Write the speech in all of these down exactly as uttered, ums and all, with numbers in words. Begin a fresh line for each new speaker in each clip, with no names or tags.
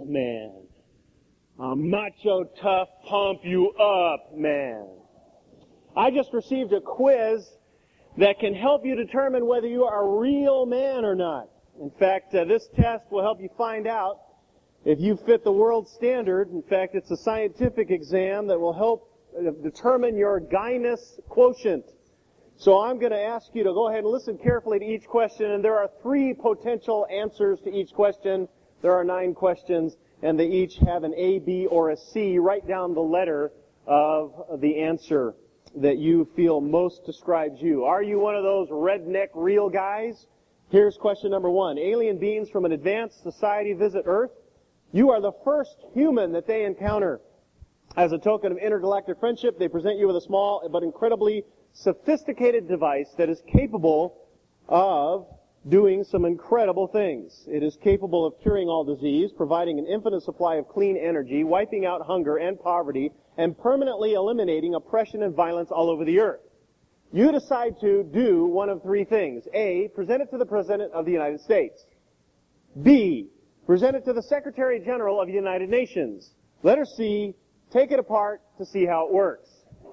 man. A macho, tough, pump you up man. I just received a quiz that can help you determine whether you are a real man or not. In fact, uh, this test will help you find out if you fit the world standard. In fact, it's a scientific exam that will help uh, determine your guyness quotient. So I'm going to ask you to go ahead and listen carefully to each question, and there are three potential answers to each question. There are nine questions, and they each have an A, B, or a C. Write down the letter of the answer that you feel most describes you. Are you one of those redneck real guys? Here's question number one. Alien beings from an advanced society visit Earth. You are the first human that they encounter. As a token of intergalactic friendship, they present you with a small but incredibly sophisticated device that is capable of doing some incredible things. It is capable of curing all disease, providing an infinite supply of clean energy, wiping out hunger and poverty, and permanently eliminating oppression and violence all over the earth. You decide to do one of three things. A, present it to the President of the United States. B, present it to the Secretary General of the United Nations. Letter C, take it apart to see how it works.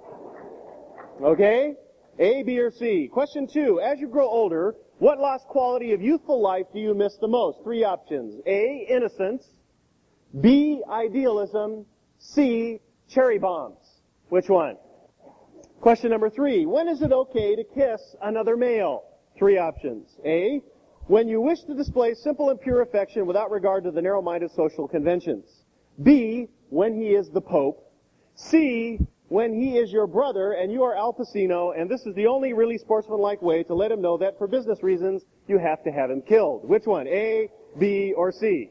Okay? A, B, or C. Question two, as you grow older, what lost quality of youthful life do you miss the most? Three options. A, innocence. B, idealism. C, cherry bombs. Which one? Question number three, when is it okay to kiss another male? Three options. A, when you wish to display simple and pure affection without regard to the narrow-minded social conventions. B, when he is the Pope. C, when he is your brother and you are Al Pacino, and this is the only really sportsmanlike way to let him know that for business reasons you have to have him killed. Which one? A, B, or C?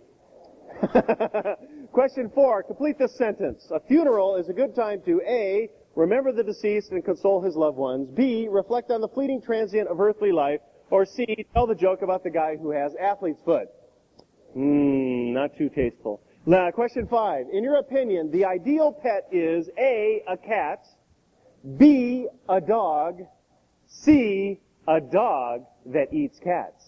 Question four, complete this sentence. A funeral is a good time to A, remember the deceased and console his loved ones. B, reflect on the fleeting transient of earthly life. Or C, tell the joke about the guy who has athlete's foot. Hmm, not too tasteful. Now, question five. In your opinion, the ideal pet is A, a cat, B, a dog, C, a dog that eats cats.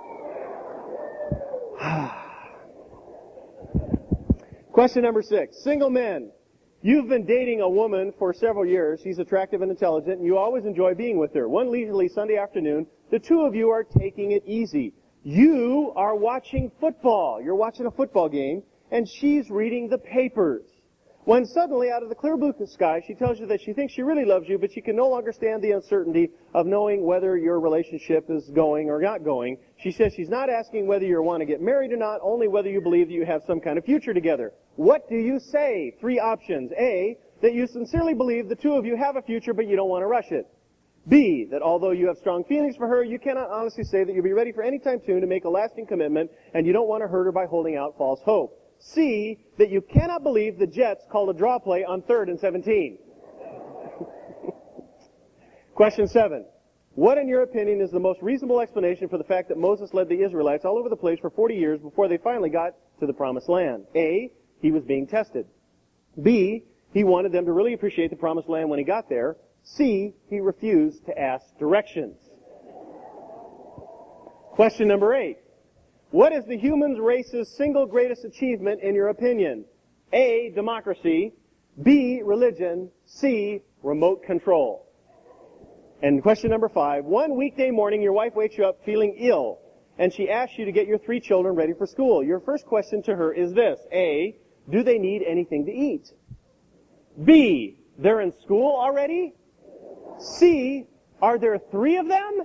Question number six. Single men. You've been dating a woman for several years. She's attractive and intelligent, and you always enjoy being with her. One leisurely Sunday afternoon, the two of you are taking it easy. You are watching football. You're watching a football game, and she's reading the papers. When suddenly, out of the clear blue sky, she tells you that she thinks she really loves you, but she can no longer stand the uncertainty of knowing whether your relationship is going or not going. She says she's not asking whether you want to get married or not, only whether you believe that you have some kind of future together. What do you say? Three options. A, that you sincerely believe the two of you have a future, but you don't want to rush it. B, that although you have strong feelings for her, you cannot honestly say that you'll be ready for any time soon to make a lasting commitment, and you don't want to hurt her by holding out false hope. C, that you cannot believe the Jets called a draw play on third and seventeen. Question seven. What, in your opinion, is the most reasonable explanation for the fact that Moses led the Israelites all over the place for forty years before they finally got to the Promised Land? A, he was being tested. B, he wanted them to really appreciate the Promised Land when he got there. C, he refused to ask directions. Question number eight. What is the human race's single greatest achievement in your opinion? A, democracy. B, religion. C, remote control. And question number five. One weekday morning, your wife wakes you up feeling ill, and she asks you to get your three children ready for school. Your first question to her is this. A, do they need anything to eat? B, they're in school already? C, are there three of them?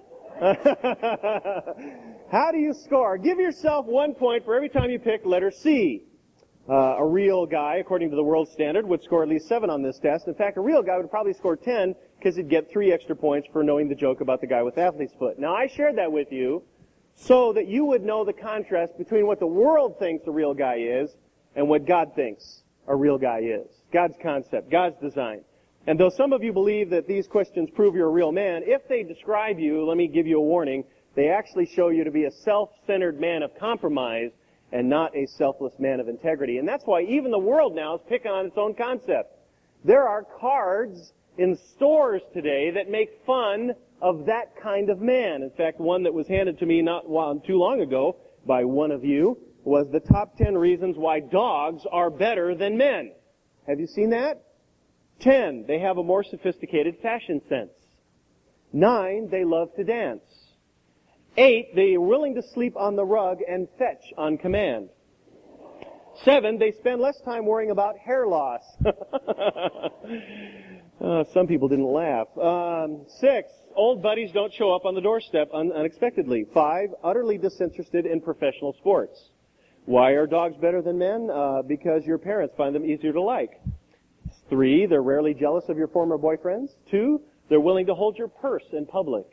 How do you score? Give yourself one point for every time you pick letter C. Uh, a real guy, according to the world standard, would score at least seven on this test. In fact, a real guy would probably score ten because he'd get three extra points for knowing the joke about the guy with athlete's foot. Now, I shared that with you so that you would know the contrast between what the world thinks a real guy is and what God thinks a real guy is. God's concept, God's design. And though some of you believe that these questions prove you're a real man, if they describe you, let me give you a warning, they actually show you to be a self-centered man of compromise and not a selfless man of integrity. And that's why even the world now is picking on its own concept. There are cards in stores today that make fun of that kind of man. In fact, one that was handed to me not too long ago by one of you was the top ten reasons why dogs are better than men. Have you seen that? Ten, they have a more sophisticated fashion sense. Nine, they love to dance. Eight, they are willing to sleep on the rug and fetch on command. Seven, they spend less time worrying about hair loss. uh, some people didn't laugh. Um, six, old buddies don't show up on the doorstep un- unexpectedly. Five, utterly disinterested in professional sports. Why are dogs better than men? Uh, because your parents find them easier to like. Three, they're rarely jealous of your former boyfriends. Two, they're willing to hold your purse in public.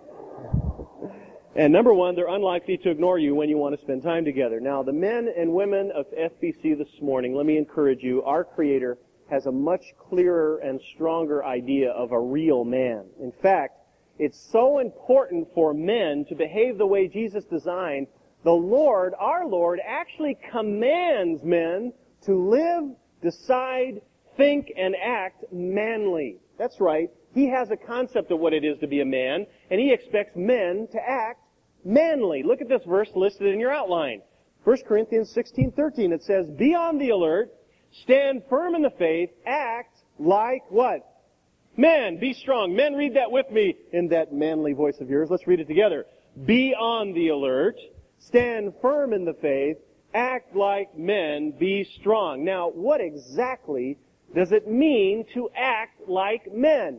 And number one, they're unlikely to ignore you when you want to spend time together. Now, the men and women of F B C this morning, let me encourage you, our Creator has a much clearer and stronger idea of a real man. In fact, it's so important for men to behave the way Jesus designed. The Lord, our Lord, actually commands men to live, decide, think, and act manly. That's right. He has a concept of what it is to be a man, and He expects men to act manly. Look at this verse listed in your outline. First Corinthians sixteen thirteen. It says, "Be on the alert, stand firm in the faith, act like" what? Men. Be strong. Men, read that with me in that manly voice of yours. Let's read it together. Be on the alert, stand firm in the faith, act like men, be strong. Now, what exactly does it mean to act like men?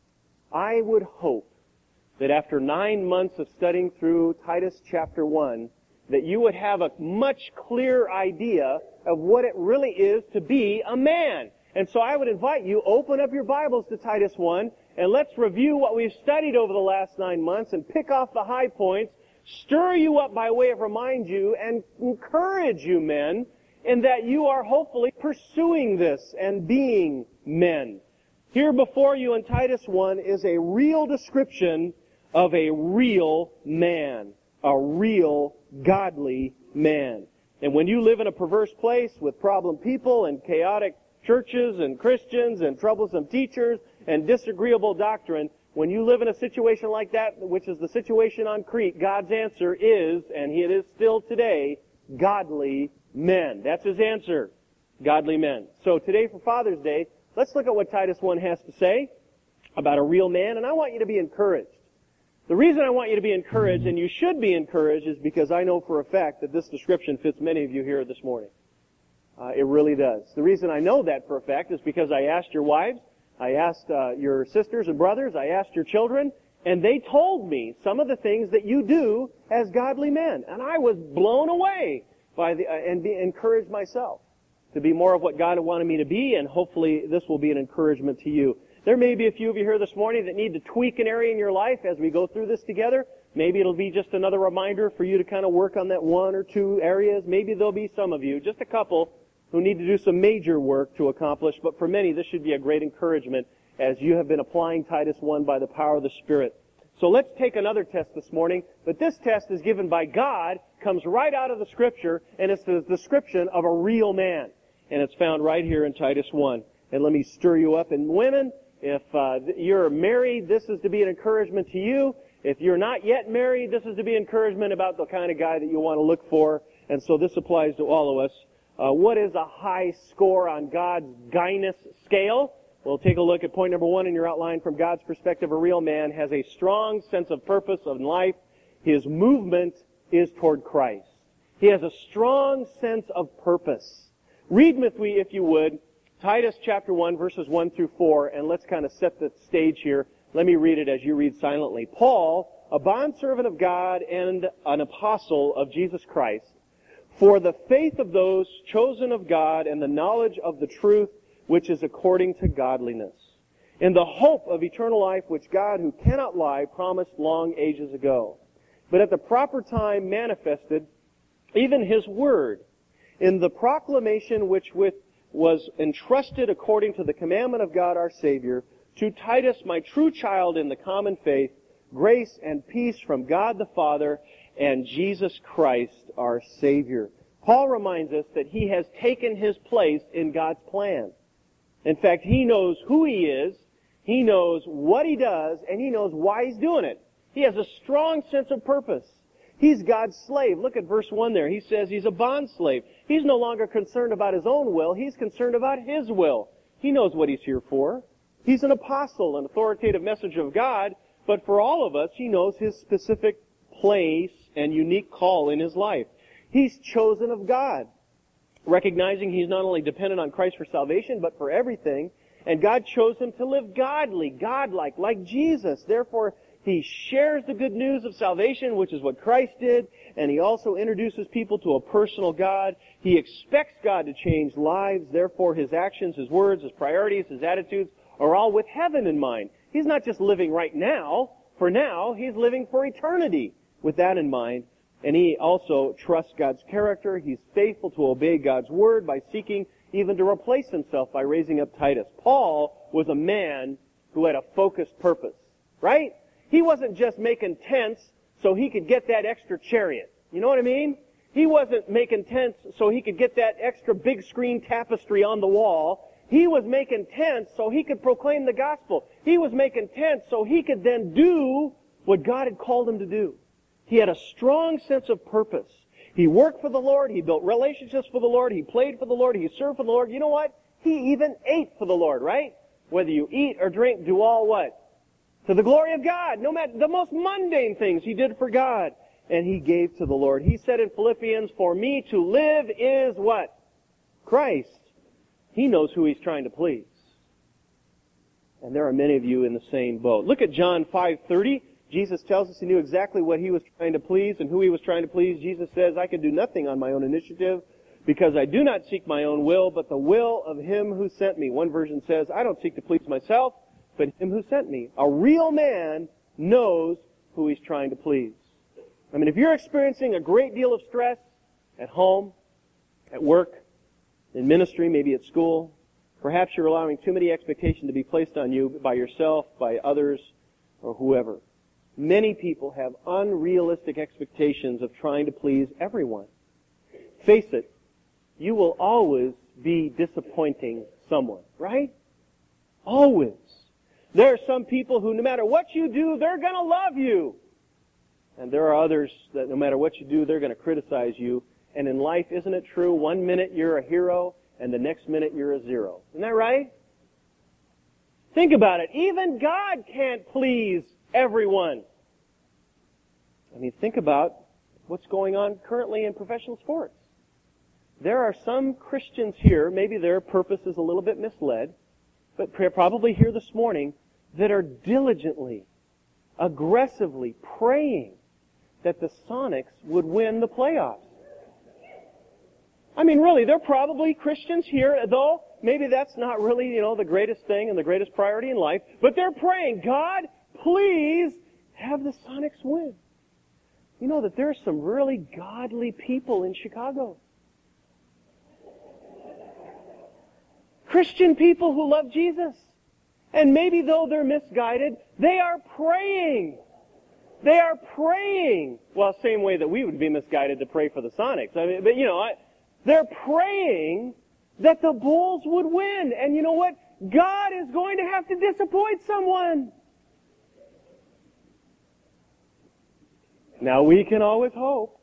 I would hope that after nine months of studying through Titus chapter one, that you would have a much clearer idea of what it really is to be a man. And so I would invite you, open up your Bibles to Titus one, and let's review what we've studied over the last nine months and pick off the high points, stir you up by way of remind you, and encourage you, men, in that you are hopefully pursuing this and being men. Here before you in Titus one is a real description of a real man, a real godly man. And when you live in a perverse place with problem people and chaotic churches and Christians and troublesome teachers and disagreeable doctrine, when you live in a situation like that, which is the situation on Crete, God's answer is, and it is still today, godly men. That's His answer. Godly men. So today for Father's Day, let's look at what Titus one has to say about a real man, and I want you to be encouraged. The reason I want you to be encouraged, and you should be encouraged, is because I know for a fact that this description fits many of you here this morning. Uh, it really does. The reason I know that for a fact is because I asked your wives, I asked uh, your sisters and brothers, I asked your children, and they told me some of the things that you do as godly men. And I was blown away by the, uh, and be encouraged myself to be more of what God wanted me to be, and hopefully this will be an encouragement to you. There may be a few of you here this morning that need to tweak an area in your life as we go through this together. Maybe it'll be just another reminder for you to kind of work on that one or two areas. Maybe there'll be some of you, just a couple, who need to do some major work to accomplish. But for many, this should be a great encouragement as you have been applying Titus one by the power of the Spirit. So let's take another test this morning. But this test is given by God, comes right out of the Scripture, and it's the description of a real man. And it's found right here in Titus one. And let me stir you up. And women, if uh, you're married, this is to be an encouragement to you. If you're not yet married, this is to be encouragement about the kind of guy that you want to look for. And so this applies to all of us. Uh, what is a high score on God's guyness scale? We'll take a look at point number one in your outline. From God's perspective, a real man has a strong sense of purpose of life. His movement is toward Christ. He has a strong sense of purpose. Read with me, if you would, Titus chapter one, verses one through four, and let's kind of set the stage here. Let me read it as you read silently. Paul, a bondservant of God and an apostle of Jesus Christ, for the faith of those chosen of God and the knowledge of the truth which is according to godliness, in the hope of eternal life which God, who cannot lie, promised long ages ago, but at the proper time manifested even His word, in the proclamation which with was entrusted according to the commandment of God our Savior, to Titus, my true child in the common faith, grace and peace from God the Father and Jesus Christ our Savior. Paul reminds us that he has taken his place in God's plan. In fact, he knows who he is, he knows what he does, and he knows why he's doing it. He has a strong sense of purpose. He He's God's slave. Look at verse one there. He says he's a bond slave. He's no longer concerned about his own will. He's concerned about His will. He knows what he's here for. He's an apostle, an authoritative messenger of God, but for all of us, he knows his specific place and unique call in his life. He's chosen of God, recognizing he's not only dependent on Christ for salvation, but for everything. And God chose him to live godly, godlike, like Jesus. Therefore, he shares the good news of salvation, which is what Christ did, and he also introduces people to a personal God. He expects God to change lives. Therefore, his actions, his words, his priorities, his attitudes are all with heaven in mind. He's not just living right now, for now. He's living for eternity with that in mind. And he also trusts God's character. He's faithful to obey God's word by seeking even to replace himself by raising up Titus. Paul was a man who had a focused purpose, right? He wasn't just making tents so he could get that extra chariot. You know what I mean? He wasn't making tents so he could get that extra big screen tapestry on the wall. He was making tents so he could proclaim the gospel. He was making tents so he could then do what God had called him to do. He had a strong sense of purpose. He worked for the Lord. He built relationships for the Lord. He played for the Lord. He served for the Lord. You know what? He even ate for the Lord, right? Whether you eat or drink, do all what? To the glory of God. No matter the most mundane things he did for God. And he gave to the Lord. He said in Philippians, for me to live is what? Christ. He knows who he's trying to please. And there are many of you in the same boat. Look at John five thirty. Jesus tells us he knew exactly what he was trying to please and who he was trying to please. Jesus says, I can do nothing on my own initiative because I do not seek my own will, but the will of him who sent me. One version says, I don't seek to please myself, but him who sent me. A real man knows who he's trying to please. I mean, if you're experiencing a great deal of stress at home, at work, in ministry, maybe at school, perhaps you're allowing too many expectations to be placed on you by yourself, by others, or whoever. Many people have unrealistic expectations of trying to please everyone. Face it, you will always be disappointing someone, right? Always. There are some people who, no matter what you do, they're going to love you. And there are others that no matter what you do, they're going to criticize you. And in life, isn't it true? One minute you're a hero, and the next minute you're a zero. Isn't that right? Think about it. Even God can't please everyone. I mean, think about what's going on currently in professional sports. There are some Christians here, maybe their purpose is a little bit misled, but probably here this morning, that are diligently, aggressively praying that the Sonics would win the playoffs. I mean, really, they're probably Christians here, though maybe that's not really, you know, the greatest thing and the greatest priority in life, but they're praying, God, please have the Sonics win. You know that there are some really godly people in Chicago. Christian people who love Jesus. And maybe though they're misguided, they are praying. They are praying. Well, same way that we would be misguided to pray for the Sonics. I mean, but you know, I, they're praying that the Bulls would win. And you know what? God is going to have to disappoint someone. Now we can always hope.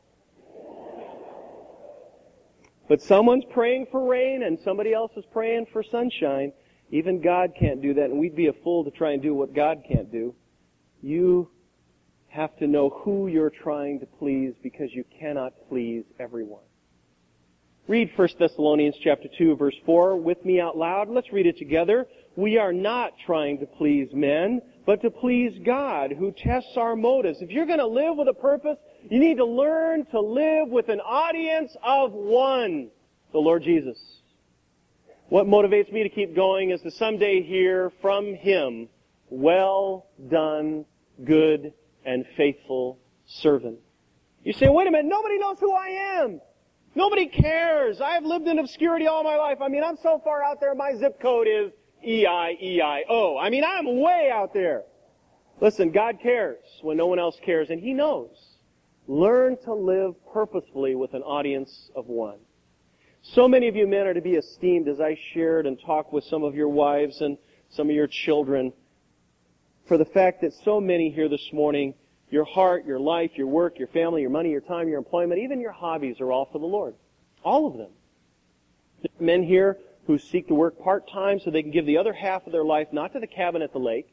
But someone's praying for rain and somebody else is praying for sunshine. Even God can't do that, and we'd be a fool to try and do what God can't do. You have to know who you're trying to please because you cannot please everyone. Read First Thessalonians chapter two, verse four with me out loud. Let's read it together. We are not trying to please men, but to please God, who tests our motives. If you're going to live with a purpose, you need to learn to live with an audience of one, the Lord Jesus. What motivates me to keep going is to someday hear from Him, well done, good and faithful servant. You say, wait a minute, nobody knows who I am. Nobody cares. I've lived in obscurity all my life. I mean, I'm so far out there, my zip code is E I E I O. I mean, I'm way out there. Listen, God cares when no one else cares, and He knows. Learn to live purposefully with an audience of one. So many of you men are to be esteemed, as I shared and talked with some of your wives and some of your children, for the fact that so many here this morning, Your heart, your life, your work, your family, your money, your time, your employment, even your hobbies are all for the Lord. All of them. There are men here who seek to work part-time so they can give the other half of their life not to the cabin at the lake,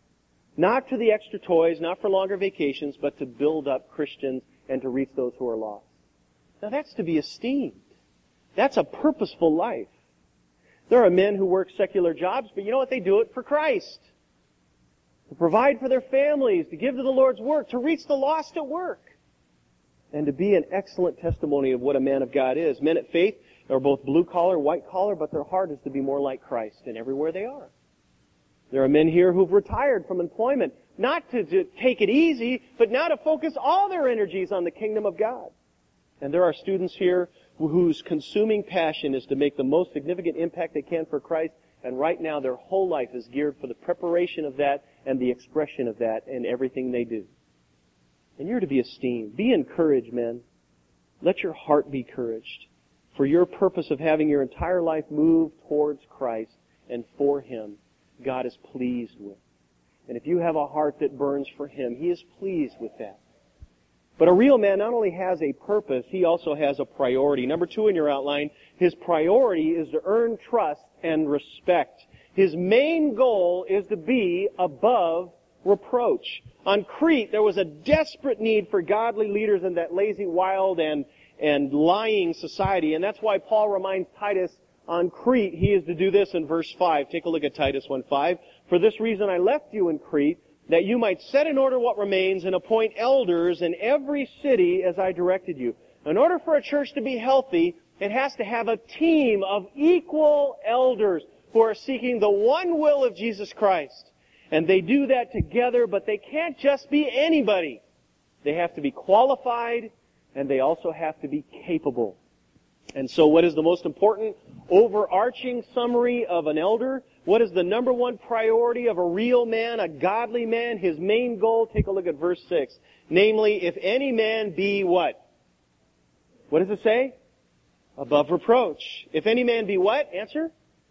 not to the extra toys, not for longer vacations, but to build up Christians and to reach those who are lost. Now that's to be esteemed. That's a purposeful life. There are men who work secular jobs, but you know what? They do it for Christ. To provide for their families, to give to the Lord's work, to reach the lost at work, and to be an excellent testimony of what a man of God is. Men at Faith are both blue-collar, white-collar, but their heart is to be more like Christ in everywhere they are. There are men here who've retired from employment, not to, to take it easy, but now to focus all their energies on the kingdom of God. And there are students here whose consuming passion is to make the most significant impact they can for Christ, and right now their whole life is geared for the preparation of that and the expression of that in everything they do. And you're to be esteemed. Be encouraged, men. Let your heart be encouraged for your purpose of having your entire life move towards Christ and for Him. God is pleased with. And if you have a heart that burns for Him, He is pleased with that. But a real man not only has a purpose, he also has a priority. Number two in your outline, his priority is to earn trust and respect. His main goal is to be above reproach. On Crete, there was a desperate need for godly leaders in that lazy, wild, and, and lying society. And that's why Paul reminds Titus on Crete, he is to do this in verse five. Take a look at Titus one five. For this reason I left you in Crete, that you might set in order what remains and appoint elders in every city as I directed you. In order for a church to be healthy, it has to have a team of equal elders who are seeking the one will of Jesus Christ. And they do that together, but they can't just be anybody. They have to be qualified, and they also have to be capable. And so what is the most important overarching summary of an elder? What is the number one priority of a real man, a godly man? His main goal, take a look at verse six. Namely, if any man be what? What does it say? Above reproach. If any man be what? Answer?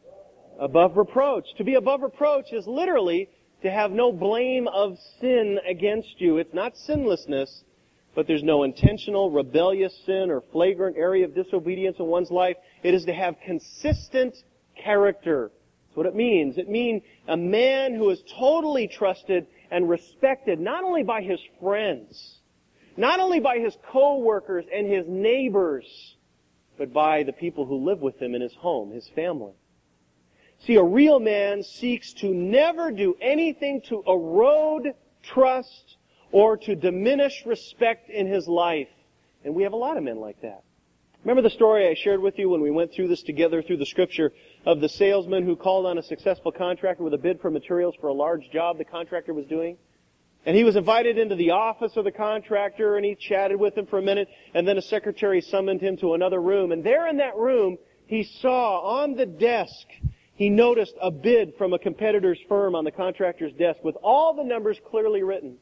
Above reproach. To be above reproach is literally to have no blame of sin against you. It's not sinlessness, but there's no intentional, rebellious sin or flagrant area of disobedience in one's life. It is to have consistent character. That's what it means. It means a man who is totally trusted and respected not only by his friends, not only by his co-workers and his neighbors, but by the people who live with him in his home, his family. See, a real man seeks to never do anything to erode trust or to diminish respect in his life. And we have a lot of men like that. Remember the story I shared with you when we went through this together through the Scripture of the salesman who called on a successful contractor with a bid for materials for a large job the contractor was doing? And he was invited into the office of the contractor, and he chatted with him for a minute, and then a secretary summoned him to another room. And there in that room, he saw on the desk, he noticed a bid from a competitor's firm on the contractor's desk with all the numbers clearly written.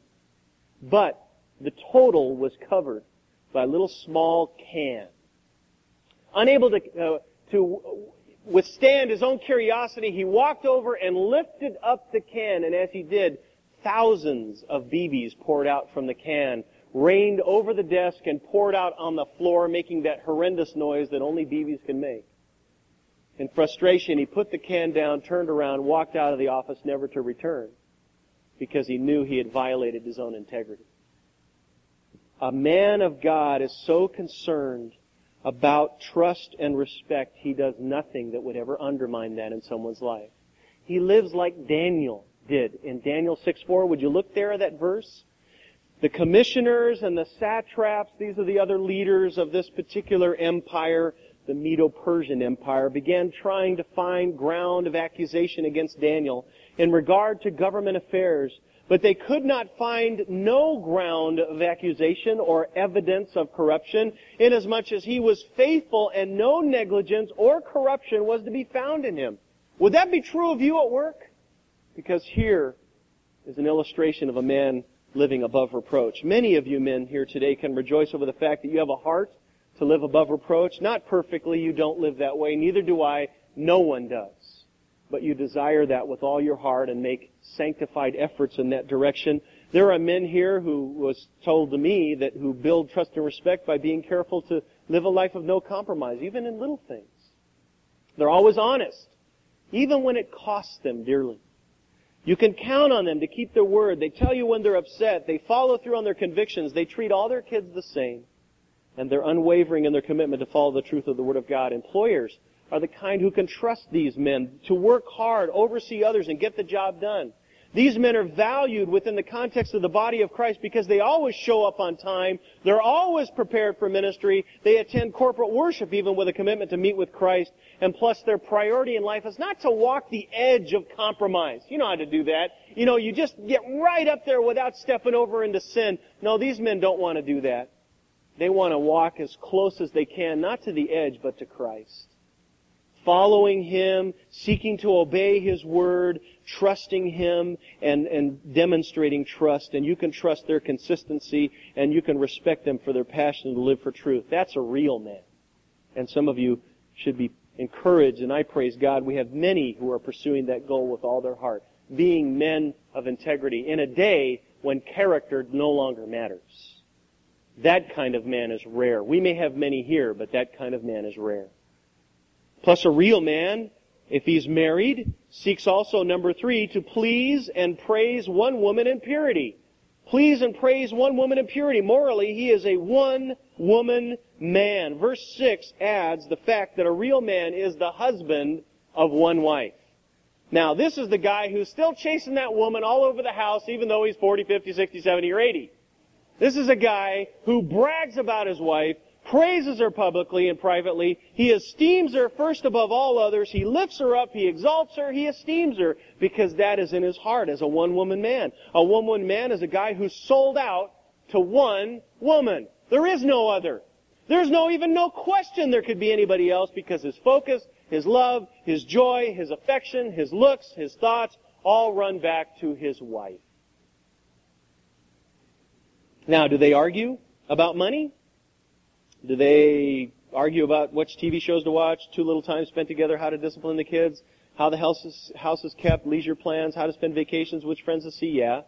But the total was covered by a little small can. Unable to, uh, to withstand his own curiosity, he walked over and lifted up the can, and as he did, thousands of B Bs poured out from the can, rained over the desk, and poured out on the floor, making that horrendous noise that only B Bs can make. In frustration, he put the can down, turned around, walked out of the office, never to return, because he knew he had violated his own integrity. A man of God is so concerned about trust and respect, he does nothing that would ever undermine that in someone's life. He lives like Daniel did in Daniel six four. Would you look there at that verse? The commissioners and the satraps, these are the other leaders of this particular empire, the Medo-Persian Empire, began trying to find ground of accusation against Daniel in regard to government affairs. But they could not find no ground of accusation or evidence of corruption, inasmuch as he was faithful and no negligence or corruption was to be found in him. Would that be true of you at work? Because here is an illustration of a man living above reproach. Many of you men here today can rejoice over the fact that you have a heart to live above reproach. Not perfectly, you don't live that way, neither do I, no one does. But you desire that with all your heart and make sanctified efforts in that direction. There are men here who was told to me that who build trust and respect by being careful to live a life of no compromise, even in little things. They're always honest, even when it costs them dearly. You can count on them to keep their word. They tell you when they're upset. They follow through on their convictions. They treat all their kids the same. And they're unwavering in their commitment to follow the truth of the Word of God. Employers are the kind who can trust these men to work hard, oversee others, and get the job done. These men are valued within the context of the body of Christ because they always show up on time. They're always prepared for ministry. They attend corporate worship even with a commitment to meet with Christ. And plus their priority in life is not to walk the edge of compromise. You know how to do that. You know, you just get right up there without stepping over into sin. No, these men don't want to do that. They want to walk as close as they can, not to the edge, but to Christ. Following Him, seeking to obey His Word, trusting Him, and, and demonstrating trust. And you can trust their consistency, and you can respect them for their passion to live for truth. That's a real man. And some of you should be encouraged, and I praise God, we have many who are pursuing that goal with all their heart. Being men of integrity in a day when character no longer matters. That kind of man is rare. We may have many here, but that kind of man is rare. Plus a real man, if he's married, seeks also, number three, to please and praise one woman in purity. Please and praise one woman in purity. Morally, he is a one-woman man. Verse six adds the fact that a real man is the husband of one wife. Now, this is the guy who's still chasing that woman all over the house, even though he's forty, fifty, sixty, seventy, or eighty. This is a guy who brags about his wife, praises her publicly and privately. He esteems her first above all others. He lifts her up. He exalts her. He esteems her because that is in his heart as a one-woman man. A one-woman man is a guy who's sold out to one woman. There is no other. There's no even no question there could be anybody else because his focus, his love, his joy, his affection, his looks, his thoughts all run back to his wife. Now, do they argue about money? Do they argue about which T V shows to watch, too little time spent together, how to discipline the kids, how the house is, house is kept, leisure plans, how to spend vacations, which friends to see? Yeah.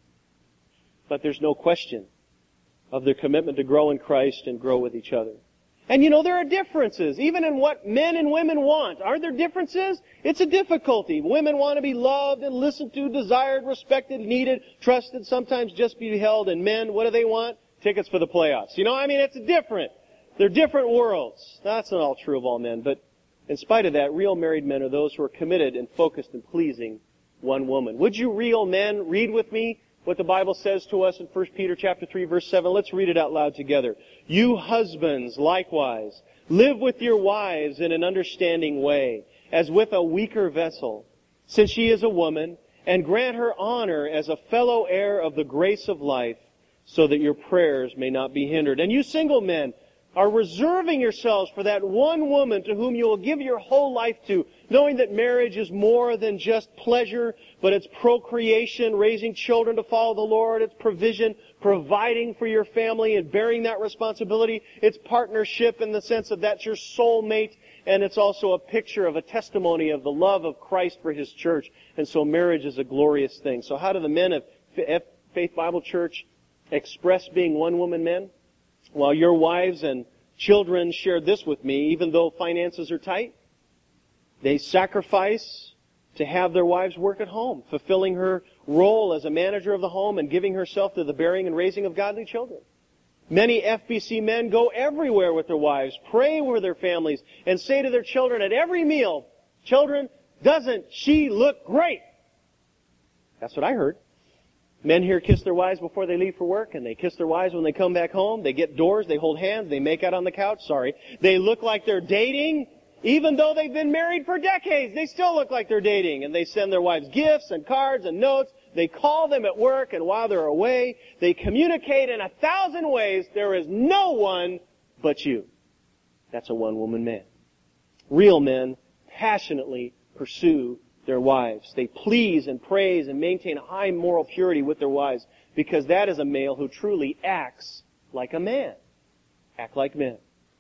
But there's no question of their commitment to grow in Christ and grow with each other. And you know, there are differences, even in what men and women want. Are there differences? It's a difficulty. Women want to be loved and listened to, desired, respected, needed, trusted, sometimes just be held. And men, what do they want? Tickets for the playoffs. You know, I mean, it's different. They're different worlds. That's not all true of all men, but in spite of that, real married men are those who are committed and focused in pleasing one woman. Would you real men read with me what the Bible says to us in First Peter chapter three, verse seven. Let's read it out loud together. You husbands, likewise, live with your wives in an understanding way, as with a weaker vessel, since she is a woman, and grant her honor as a fellow heir of the grace of life, so that your prayers may not be hindered. And you single men are reserving yourselves for that one woman to whom you will give your whole life to, knowing that marriage is more than just pleasure, but it's procreation, raising children to follow the Lord, it's provision, providing for your family and bearing that responsibility. It's partnership in the sense of that's your soulmate, and it's also a picture of a testimony of the love of Christ for His church. And so marriage is a glorious thing. So how do the men of Faith Bible Church express being one-woman men? Well, your wives and children shared this with me, even though finances are tight. They sacrifice to have their wives work at home, fulfilling her role as a manager of the home and giving herself to the bearing and raising of godly children. Many F B C men go everywhere with their wives, pray with their families, and say to their children at every meal, "Children, doesn't she look great?" That's what I heard. Men here kiss their wives before they leave for work, and they kiss their wives when they come back home. They get doors, they hold hands, they make out on the couch, sorry. They look like they're dating, even though they've been married for decades. They still look like they're dating, and they send their wives gifts and cards and notes. They call them at work, and while they're away, they communicate in a thousand ways. There is no one but you. That's a one-woman man. Real men passionately pursue their wives. They please and praise and maintain high moral purity with their wives, because that is a male who truly acts like a man. Act like men.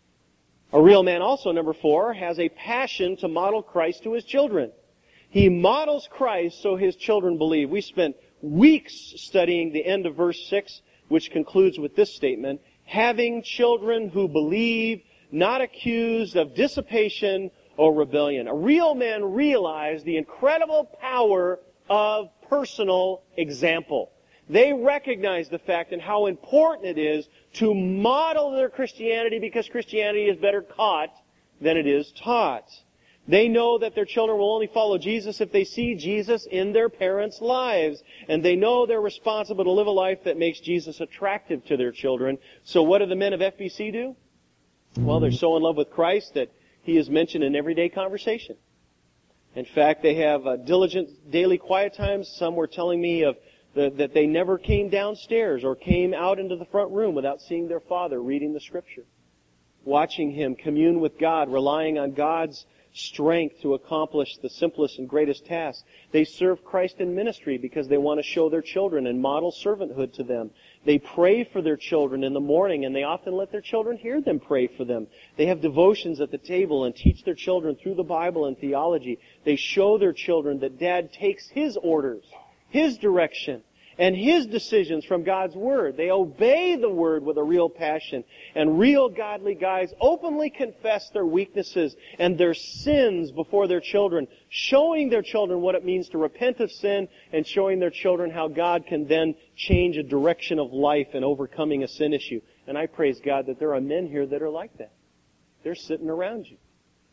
A real man also, number four, has a passion to model Christ to his children. He models Christ so his children believe. We spent weeks studying the end of verse six, which concludes with this statement, having children who believe, not accused of dissipation or rebellion. A real man realized the incredible power of personal example. They recognize the fact and how important it is to model their Christianity, because Christianity is better caught than it is taught. They know that their children will only follow Jesus if they see Jesus in their parents' lives. And they know they're responsible to live a life that makes Jesus attractive to their children. So what do the men of F B C do? Well, they're so in love with Christ that He is mentioned in everyday conversation. In fact, they have uh, diligent daily quiet times. Some were telling me of the, that they never came downstairs or came out into the front room without seeing their father reading the Scripture, watching him commune with God, relying on God's strength to accomplish the simplest and greatest tasks. They serve Christ in ministry because they want to show their children and model servanthood to them. They pray for their children in the morning, and they often let their children hear them pray for them. They have devotions at the table and teach their children through the Bible and theology. They show their children that Dad takes his orders, his direction, and his decisions from God's Word. They obey the Word with a real passion. And real godly guys openly confess their weaknesses and their sins before their children, showing their children what it means to repent of sin and showing their children how God can then change a direction of life and overcoming a sin issue. And I praise God that there are men here that are like that. They're sitting around you.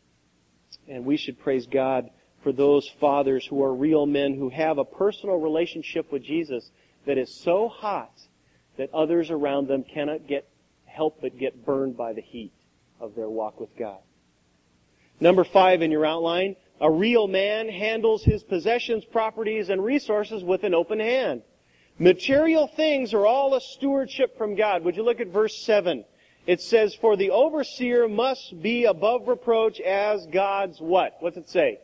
And we should praise God for those fathers who are real men who have a personal relationship with Jesus that is so hot that others around them cannot get help but get burned by the heat of their walk with God. Number five in your outline, a real man handles his possessions, properties, and resources with an open hand. Material things are all a stewardship from God. Would you look at verse seven? It says, for the overseer must be above reproach as God's what? What's it say?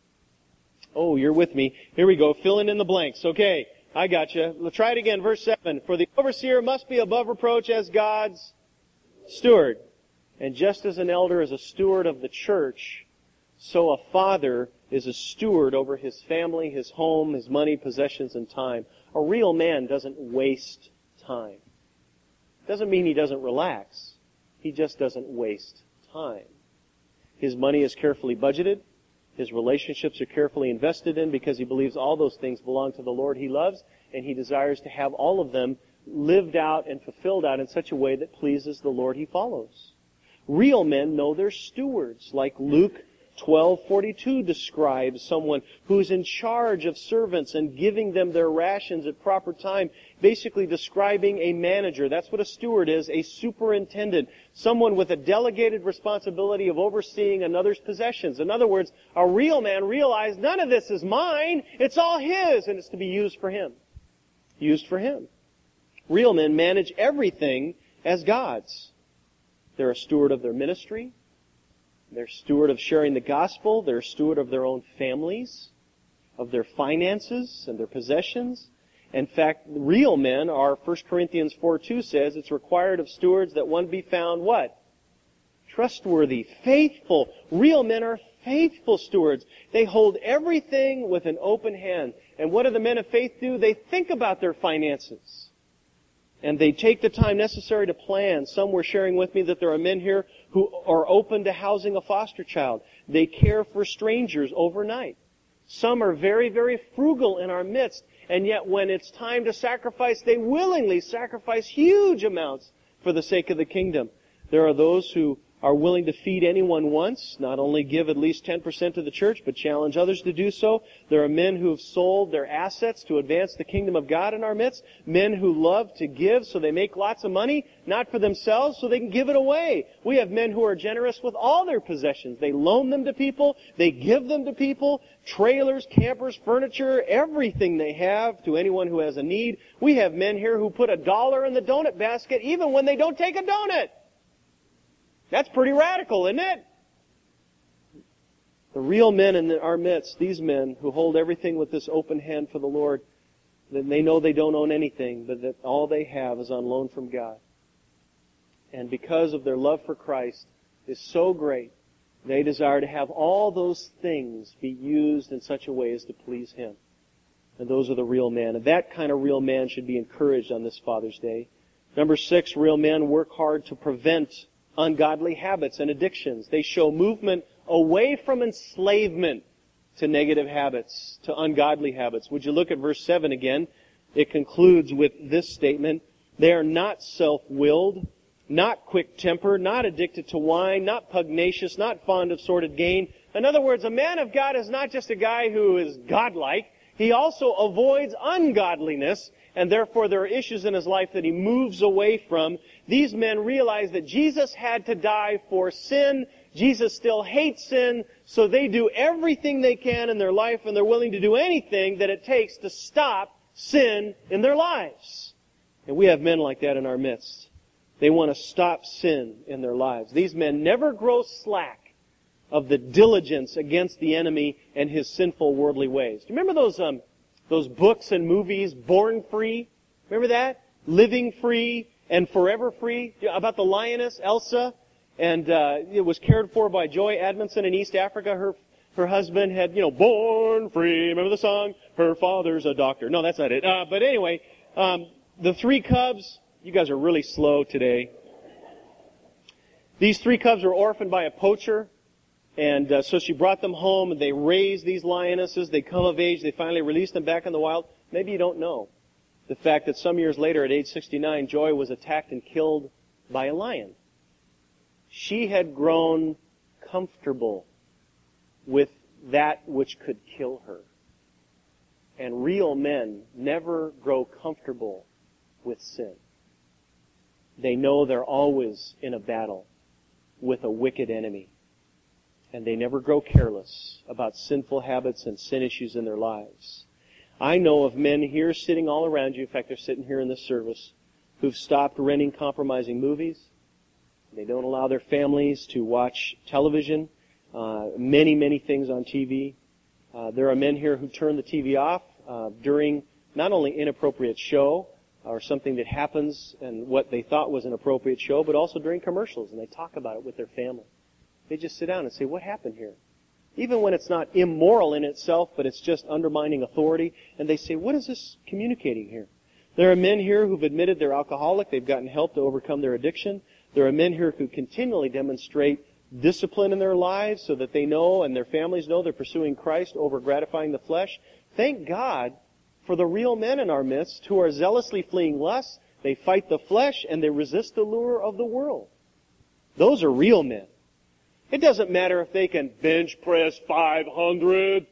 Oh, you're with me. Here we go. Filling in the blanks. Okay, I got you. Let's try it again. Verse seven. For the overseer must be above reproach as God's steward. And just as an elder is a steward of the church, so a father is a steward over his family, his home, his money, possessions, and time. A real man doesn't waste time. Doesn't mean he doesn't relax. He just doesn't waste time. His money is carefully budgeted. His relationships are carefully invested in because he believes all those things belong to the Lord he loves, and he desires to have all of them lived out and fulfilled out in such a way that pleases the Lord he follows. Real men know they're stewards, like Luke twelve forty-two describes someone who's in charge of servants and giving them their rations at proper time, basically describing a manager. That's what a steward is, a superintendent, someone with a delegated responsibility of overseeing another's possessions. In other words, a real man realized none of this is mine, it's all his, and it's to be used for him. Used for him. Real men manage everything as God's. They're a steward of their ministry. They're steward of sharing the gospel. They're steward of their own families, of their finances and their possessions. In fact, real men are, First Corinthians four two says, it's required of stewards that one be found what? Trustworthy, faithful. Real men are faithful stewards. They hold everything with an open hand. And what do the men of faith do? They think about their finances. And they take the time necessary to plan. Some were sharing with me that there are men here who are open to housing a foster child. They care for strangers overnight. Some are very, very frugal in our midst. And yet when it's time to sacrifice, they willingly sacrifice huge amounts for the sake of the kingdom. There are those who are willing to feed anyone once, not only give at least ten percent to the church, but challenge others to do so. There are men who have sold their assets to advance the kingdom of God in our midst. Men who love to give so they make lots of money, not for themselves, so they can give it away. We have men who are generous with all their possessions. They loan them to people, they give them to people, trailers, campers, furniture, everything they have to anyone who has a need. We have men here who put a dollar in the donut basket even when they don't take a donut. That's pretty radical, isn't it? The real men in our midst, these men who hold everything with this open hand for the Lord, that they know they don't own anything, but that all they have is on loan from God. And because of their love for Christ is so great, they desire to have all those things be used in such a way as to please Him. And those are the real men. And that kind of real man should be encouraged on this Father's Day. Number six, real men work hard to prevent ungodly habits and addictions. They show movement away from enslavement to negative habits, to ungodly habits. Would you look at verse seven again? It concludes with this statement. They are not self-willed, not quick-tempered, not addicted to wine, not pugnacious, not fond of sordid gain. In other words, a man of God is not just a guy who is godlike. He also avoids ungodliness, and therefore there are issues in his life that he moves away from. These men realize that Jesus had to die for sin. Jesus still hates sin, so they do everything they can in their life, and they're willing to do anything that it takes to stop sin in their lives. And we have men like that in our midst. They want to stop sin in their lives. These men never grow slack of the diligence against the enemy and his sinful worldly ways. Do you remember those um, those books and movies, Born Free? Remember that? Living Free and Forever Free? About the lioness, Elsa? And uh, it was cared for by Joy Admonson in East Africa. Her her husband had, you know, born free. Remember the song? Her father's a doctor. No, that's not it. Uh, but anyway, um, the three cubs, you guys are really slow today. These three cubs were orphaned by a poacher. And uh, so she brought them home, and they raised these lionesses. They come of age. They finally released them back in the wild. Maybe you don't know the fact that some years later, at age sixty-nine, Joy was attacked and killed by a lion. She had grown comfortable with that which could kill her. And real men never grow comfortable with sin. They know they're always in a battle with a wicked enemy. And they never grow careless about sinful habits and sin issues in their lives. I know of men here sitting all around you, in fact, they're sitting here in this service, who've stopped renting compromising movies. They don't allow their families to watch television, uh, many, many things on T V. Uh, there are men here who turn the T V off uh, during not only inappropriate show or something that happens and what they thought was an appropriate show, but also during commercials, and they talk about it with their family. They just sit down and say, what happened here? Even when it's not immoral in itself, but it's just undermining authority, and they say, what is this communicating here? There are men here who've admitted they're alcoholic. They've gotten help to overcome their addiction. There are men here who continually demonstrate discipline in their lives so that they know and their families know they're pursuing Christ over gratifying the flesh. Thank God for the real men in our midst who are zealously fleeing lust. They fight the flesh and they resist the lure of the world. Those are real men. It doesn't matter if they can bench press five hundred.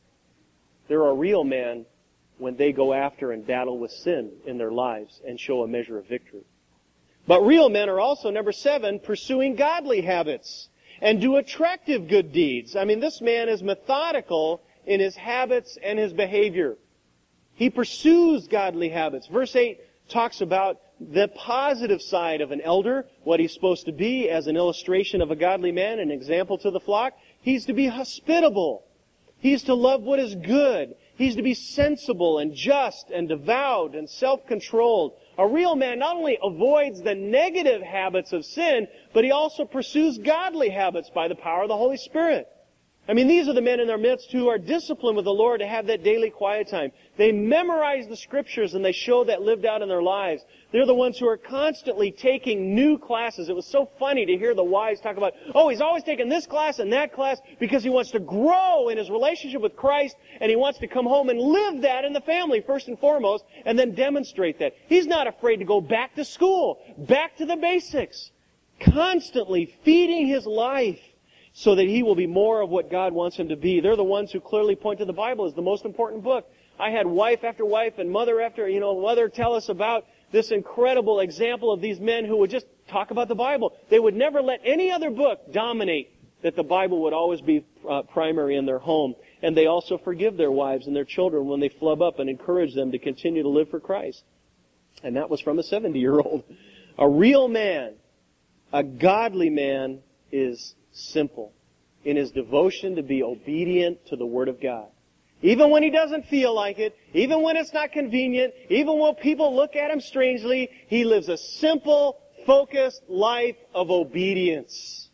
They're a real man when they go after and battle with sin in their lives and show a measure of victory. But real men are also, number seven, pursuing godly habits and do attractive good deeds. I mean, this man is methodical in his habits and his behavior. He pursues godly habits. Verse eight talks about the positive side of an elder, what he's supposed to be as an illustration of a godly man, an example to the flock. He's to be hospitable. He's to love what is good. He's to be sensible and just and devout and self-controlled. A real man not only avoids the negative habits of sin, but he also pursues godly habits by the power of the Holy Spirit. I mean, these are the men in our midst who are disciplined with the Lord to have that daily quiet time. They memorize the Scriptures and they show that lived out in their lives. They're the ones who are constantly taking new classes. It was so funny to hear the wise talk about, oh, he's always taking this class and that class because he wants to grow in his relationship with Christ and he wants to come home and live that in the family first and foremost and then demonstrate that. He's not afraid to go back to school, back to the basics, constantly feeding his life so that he will be more of what God wants him to be. They're the ones who clearly point to the Bible as the most important book. I had wife after wife and mother after, you know, mother tell us about this incredible example of these men who would just talk about the Bible. They would never let any other book dominate, that the Bible would always be uh, primary in their home. And they also forgive their wives and their children when they flub up and encourage them to continue to live for Christ. And that was from a seventy-year-old. A real man, a godly man, is simple in his devotion to be obedient to the Word of God. Even when he doesn't feel like it, even when it's not convenient, even when people look at him strangely, he lives a simple, focused life of obedience.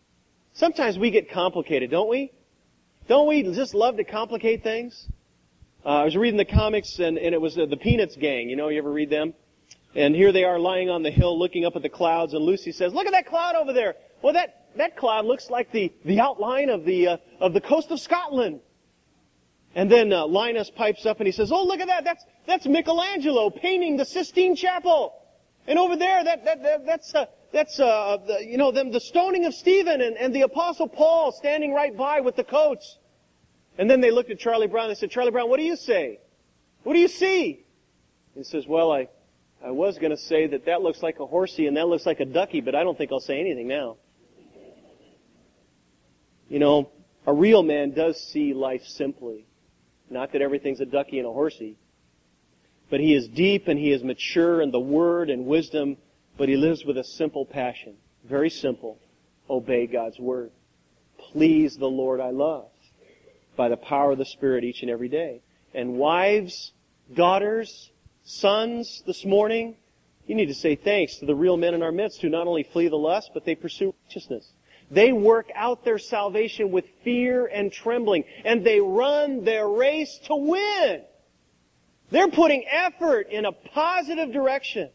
Sometimes we get complicated, don't we? Don't we just love to complicate things? Uh, I was reading the comics, and, and it was uh, the Peanuts gang. You know, you ever read them? And here they are lying on the hill looking up at the clouds, and Lucy says, "Look at that cloud over there. Well, that, that cloud looks like the, the outline of the, uh, of the coast of Scotland." And then uh, Linus pipes up and he says, "Oh, look at that. That's, that's Michelangelo painting the Sistine Chapel. And over there, that, that, that that's, uh, that's, uh, the, you know, them, the stoning of Stephen and, and the Apostle Paul standing right by with the coats." And then they looked at Charlie Brown and they said, "Charlie Brown, what do you say? What do you see?" He says, "Well, I, I was going to say that that looks like a horsey and that looks like a ducky, but I don't think I'll say anything now." You know, a real man does see life simply. Not that everything's a ducky and a horsey. But he is deep and he is mature in the word and wisdom, but he lives with a simple passion. Very simple. Obey God's word. Please the Lord I love. By the power of the Spirit each and every day. And wives, daughters, sons, this morning, you need to say thanks to the real men in our midst who not only flee the lust, but they pursue righteousness. They work out their salvation with fear and trembling, and they run their race to win. They're putting effort in a positive direction.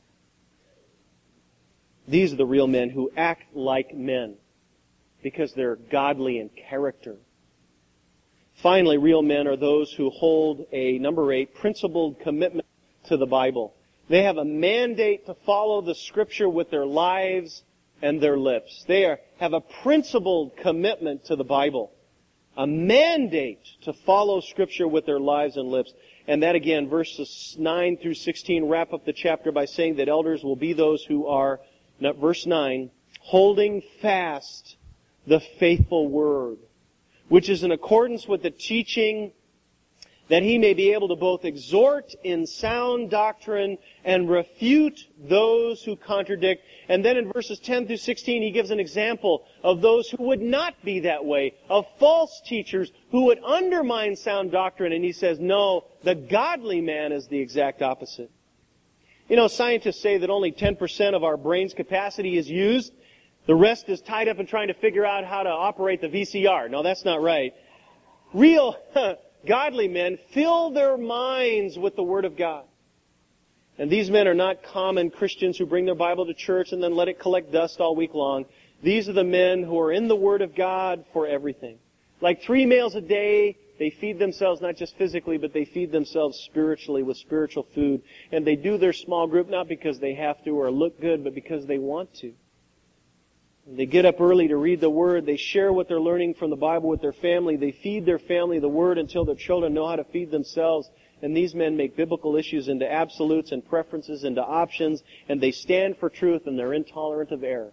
These are the real men who act like men because they're godly in character. Finally, real men are those who hold a, number eight, principled commitment to the Bible. They have a mandate to follow the Scripture with their lives and their lips. They are, have a principled commitment to the Bible. A mandate to follow Scripture with their lives and lips. And that again, verses nine through sixteen wrap up the chapter by saying that elders will be those who are, verse nine, holding fast the faithful word, which is in accordance with the teaching, that he may be able to both exhort in sound doctrine and refute those who contradict. And then in verses ten through sixteen, he gives an example of those who would not be that way, of false teachers who would undermine sound doctrine. And he says, no, the godly man is the exact opposite. You know, scientists say that only ten percent of our brain's capacity is used. The rest is tied up in trying to figure out how to operate the V C R. No, that's not right. Real godly men fill their minds with the Word of God. And these men are not common Christians who bring their Bible to church and then let it collect dust all week long. These are the men who are in the Word of God for everything. Like three meals a day, they feed themselves not just physically, but they feed themselves spiritually with spiritual food. And they do their small group not because they have to or look good, but because they want to. They get up early to read the Word. They share what they're learning from the Bible with their family. They feed their family the Word until their children know how to feed themselves. And these men make biblical issues into absolutes and preferences into options. And they stand for truth and they're intolerant of error.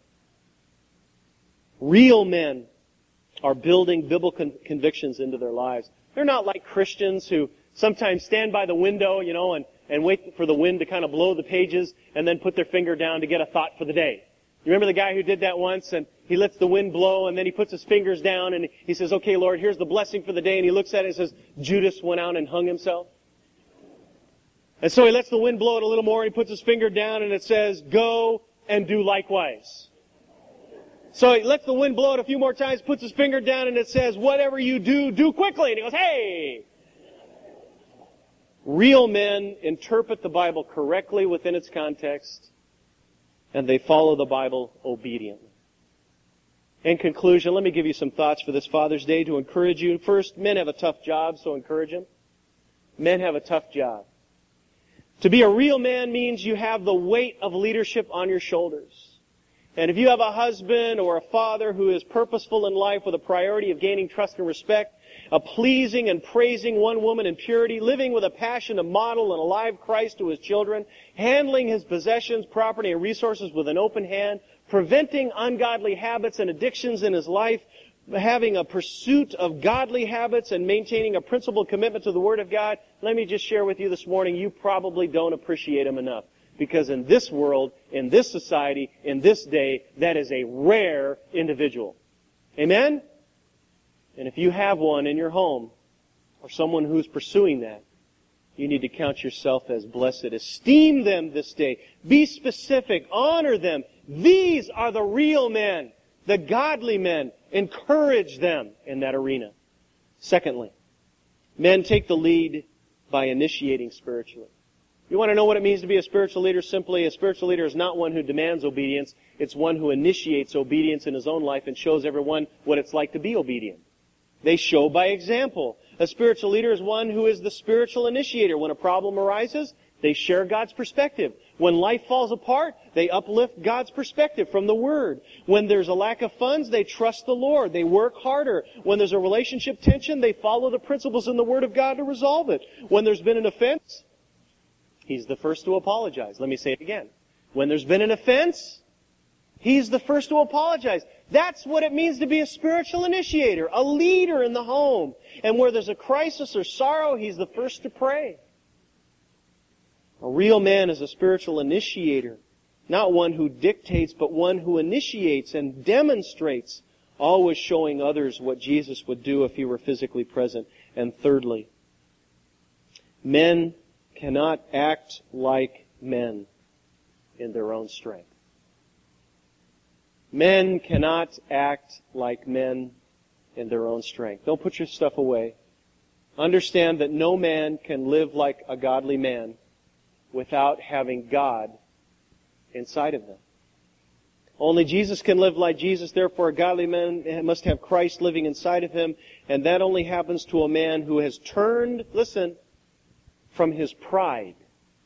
Real men are building biblical convictions into their lives. They're not like Christians who sometimes stand by the window, you know, and, and wait for the wind to kind of blow the pages and then put their finger down to get a thought for the day. You remember the guy who did that once, and he lets the wind blow, and then he puts his fingers down, and he says, "Okay, Lord, here's the blessing for the day," and he looks at it and says, "Judas went out and hung himself." And so he lets the wind blow it a little more, and he puts his finger down, and it says, "Go and do likewise." So he lets the wind blow it a few more times, puts his finger down, and it says, "Whatever you do, do quickly." And he goes, "Hey!" Real men interpret the Bible correctly within its context, and they follow the Bible obediently. In conclusion, let me give you some thoughts for this Father's Day to encourage you. First, men have a tough job, so encourage them. Men have a tough job. To be a real man means you have the weight of leadership on your shoulders. And if you have a husband or a father who is purposeful in life with a priority of gaining trust and respect, a pleasing and praising one woman in purity, living with a passion to model an alive Christ to his children, handling his possessions, property, and resources with an open hand, preventing ungodly habits and addictions in his life, having a pursuit of godly habits and maintaining a principled commitment to the Word of God, let me just share with you this morning, you probably don't appreciate him enough. Because in this world, in this society, in this day, that is a rare individual. Amen? And if you have one in your home, or someone who's pursuing that, you need to count yourself as blessed. Esteem them this day. Be specific. Honor them. These are the real men, the godly men. Encourage them in that arena. Secondly, Men take the lead by initiating spiritually. You want to know what it means to be a spiritual leader? Simply, a spiritual leader is not one who demands obedience. It's one who initiates obedience in his own life and shows everyone what it's like to be obedient. They show by example. A spiritual leader is one who is the spiritual initiator. When a problem arises, they share God's perspective. When life falls apart, they uplift God's perspective from the Word. When there's a lack of funds, they trust the Lord. They work harder. When there's a relationship tension, they follow the principles in the Word of God to resolve it. When there's been an offense, he's the first to apologize. Let me say it again. When there's been an offense, he's the first to apologize. That's what it means to be a spiritual initiator, a leader in the home. And where there's a crisis or sorrow, he's the first to pray. A real man is a spiritual initiator, not one who dictates, but one who initiates and demonstrates, always showing others what Jesus would do if he were physically present. And thirdly, men cannot act like men in their own strength. Men cannot act like men in their own strength. Don't put your stuff away. Understand that no man can live like a godly man without having God inside of them. Only Jesus can live like Jesus, therefore a godly man must have Christ living inside of him, and that only happens to a man who has turned, listen, from his pride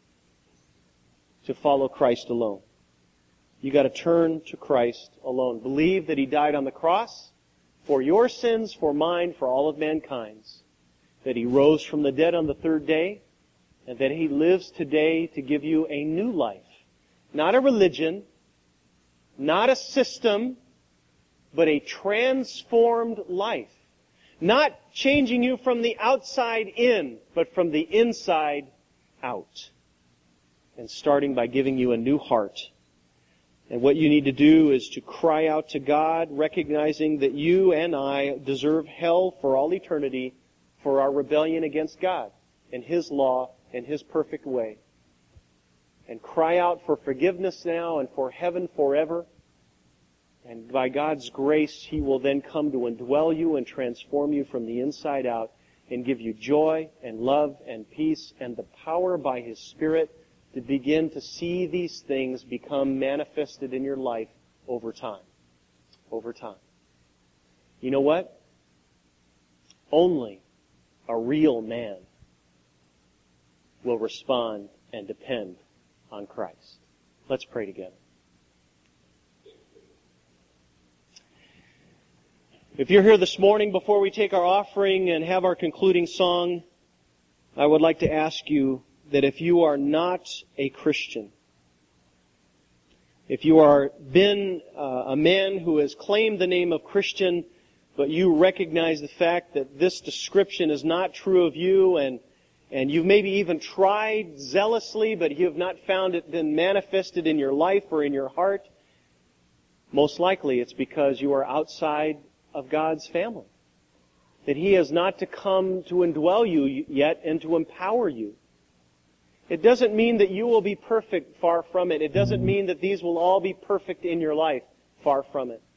to follow Christ alone. You got to turn to Christ alone. Believe that he died on the cross for your sins, for mine, for all of mankind's. That he rose from the dead on the third day, and that he lives today to give you a new life. Not a religion, not a system, but a transformed life. Not changing you from the outside in, but from the inside out. And starting by giving you a new heart. And what you need to do is to cry out to God, recognizing that you and I deserve hell for all eternity for our rebellion against God and His law and His perfect way. And cry out for forgiveness now and for heaven forever. And by God's grace, He will then come to indwell you and transform you from the inside out and give you joy and love and peace and the power by His Spirit to begin to see these things become manifested in your life over time. Over time. You know what? Only a real man will respond and depend on Christ. Let's pray together. If you're here this morning, before we take our offering and have our concluding song, I would like to ask you that if you are not a Christian, if you are been uh, a man who has claimed the name of Christian, but you recognize the fact that this description is not true of you, and and you've maybe even tried zealously, but you have not found it been manifested in your life or in your heart, most likely it's because you are outside of God's family. That He has not to come to indwell you yet and to empower you. It doesn't mean that you will be perfect, far from it. It doesn't mean that these will all be perfect in your life, far from it.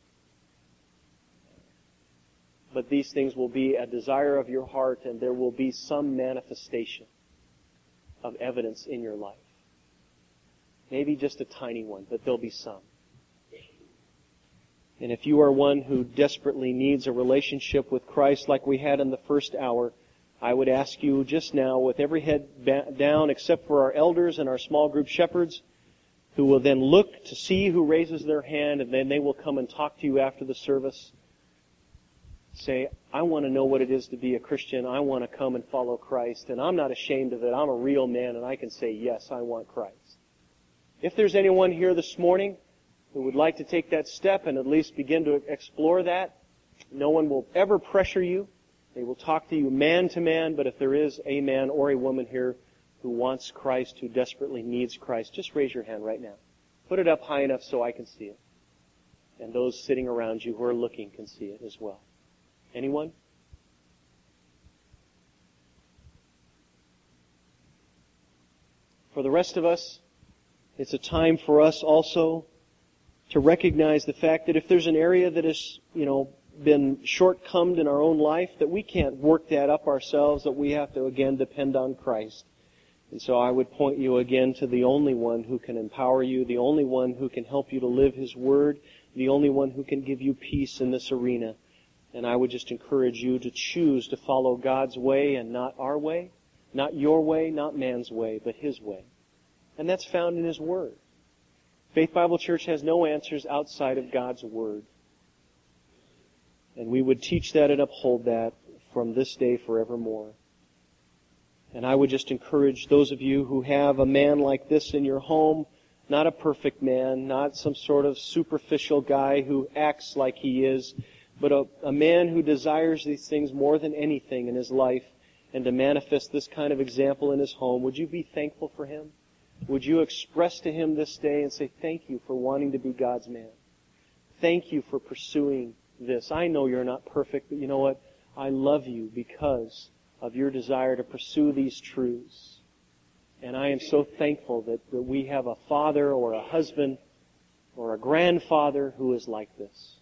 But these things will be a desire of your heart, and there will be some manifestation of evidence in your life. Maybe just a tiny one, but there'll be some. And if you are one who desperately needs a relationship with Christ like we had in the first hour, I would ask you just now, with every head ba- down except for our elders and our small group shepherds, who will then look to see who raises their hand, and then they will come and talk to you after the service. Say, I want to know what it is to be a Christian. I want to come and follow Christ, and I'm not ashamed of it. I'm a real man, and I can say, yes, I want Christ. If there's anyone here this morning who would like to take that step and at least begin to explore that, no one will ever pressure you. They will talk to you man to man, but if there is a man or a woman here who wants Christ, who desperately needs Christ, just raise your hand right now. Put it up high enough so I can see it. And those sitting around you who are looking can see it as well. Anyone? For the rest of us, it's a time for us also to recognize the fact that if there's an area that is, you know, been short-comed in our own life, that we can't work that up ourselves, that we have to again depend on Christ. And so I would point you again to the only one who can empower you, the only one who can help you to live His Word, the only one who can give you peace in this arena. And I would just encourage you to choose to follow God's way and not our way, not your way, not man's way, but His way. And that's found in His Word. Faith Bible Church has no answers outside of God's Word. And we would teach that and uphold that from this day forevermore. And I would just encourage those of you who have a man like this in your home, not a perfect man, not some sort of superficial guy who acts like he is, but a, a man who desires these things more than anything in his life, and to manifest this kind of example in his home. Would you be thankful for him? Would you express to him this day and say, thank you for wanting to be God's man. Thank you for pursuing this. I know you're not perfect, but you know what? I love you because of your desire to pursue these truths. And I am so thankful that, that we have a father or a husband or a grandfather who is like this.